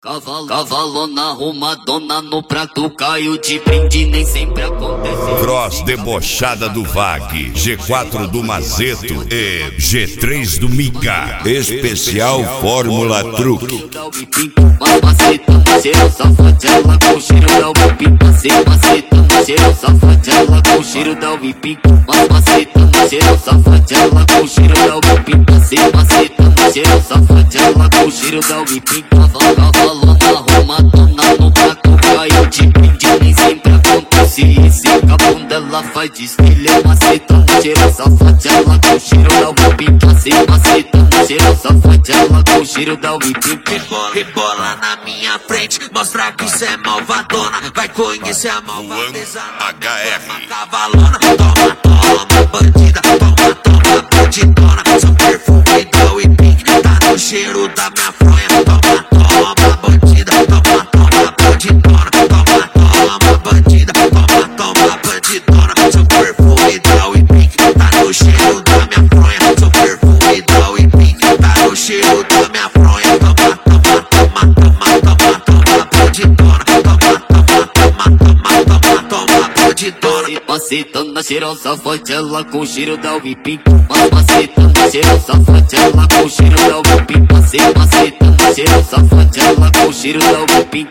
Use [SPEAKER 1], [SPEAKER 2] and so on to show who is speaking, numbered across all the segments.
[SPEAKER 1] Cavalona arrumadona no prato caiu de brinde, nem sempre acontece.
[SPEAKER 2] Cross debochada do Vag, G4 do Mazeto e G3 do Mika. Especial Fórmula Truque.
[SPEAKER 1] Maceta, cheiro safadela com cheiro da Ubipim. Maceta, cheiro safadela com cheiro da Ubipim. Maceta, cheiro safadela com cheiro da Ubipim. Maceta, cheiro safadela com cheiro da Ubipim. Cavalona arrumadona no prato caiu de brinde, nem sempre acontece. Esse capão dela faz desfile. Maceta, cheiro safadela com cheiro da Ubipim. Maceta, cheiro safadela com cheiro da Ubipim.
[SPEAKER 3] Rebola na minha frente, mostra que cê é malvadona. Vai conhecer a malvadeza
[SPEAKER 2] HR.
[SPEAKER 3] Cavalona, toma, toma, bandida. Toma, toma, bandidona. Seu perfume da Whipping tá no cheiro da minha fronha. Toma, toma, bandida. Toma, toma, bandidona. Toma, toma, bandida. Toma, toma, bandidona. Seu perfume da Whipping tá no cheiro da minha fronha. Seu perfume da Whipping tá no cheiro da minha fronha. Toma, toma, toma, toma, toma, toma, bandidona. Toma, toma, toma, toma, toma, toma, bandidona.
[SPEAKER 1] Macetando cheiro safadela com cheiro da Whipping. Macetando cheiro safadela com cheiro da Whipping. Macetando cheiro safadela com cheiro da Whipping.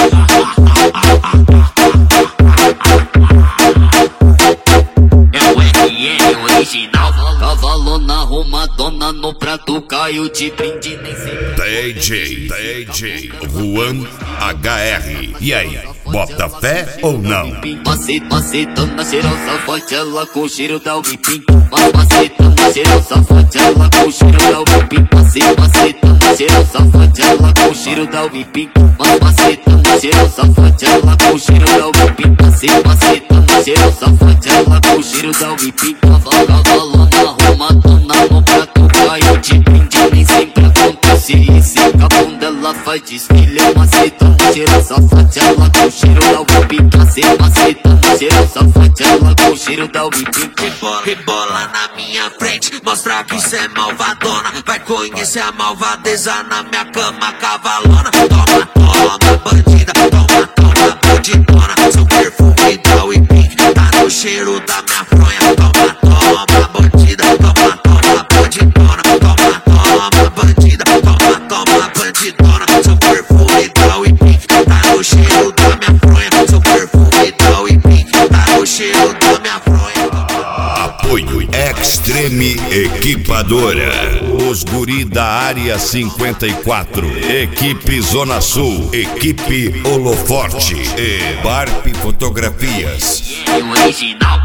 [SPEAKER 1] É o RN original. Cavalona arrumadona no prato caiu de brinde, nem sempre.
[SPEAKER 2] DJ Juan HR. E aí, bota fé ou não?
[SPEAKER 1] Macetando cheiro safadela com cheiro da Whipping. Macetando cheiro safadela com cheiro da Whipping. Macetando cheiro safadela com cheiro da Whipping. Macetando cheiro safadela com cheiro da Whipping. Macetando cheiro safadela com cheiro da Whipping. Cavalona arrumadona no prato caiu de brinde, nem sempre acontece. Esse capão dela faz desfile. Macetando cheiro safadela com cheiro da Whipping. Macetando cheiro safadela com cheiro da Whipping.
[SPEAKER 3] Rebola na minha frente, mostra que cê é malvadona. Vai conhecer a malvadeza na minha cama, cavalona. Toma, toma, bandida. Toma, toma, bandidona. Seu perfume da Whipping tá no cheiro da minha fronha. Toma, toma, bandida. Toma, toma, bandidona. Toma, toma, bandida. Toma, toma, bandidona. Seu perfume da Whipping tá no cheiro da minha fronha. Seu perfume da Whipping tá no cheiro da minha fronha.
[SPEAKER 2] Apoio Extreme Equipadora. Os guri da área 54. Equipe Zona Sul. Equipe Holoforte. E Barp Fotografias.
[SPEAKER 1] É o original.